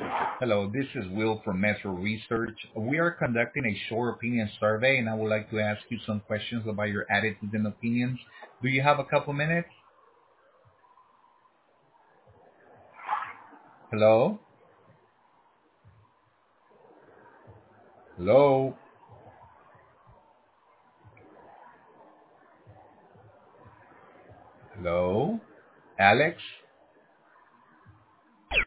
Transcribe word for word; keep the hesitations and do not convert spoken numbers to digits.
Hello, this is Will from Metro Research. We are conducting a short opinion survey, and I would like to ask you some questions about your attitudes and opinions. Do you have a couple minutes? Hello? Hello? Hello? Alex?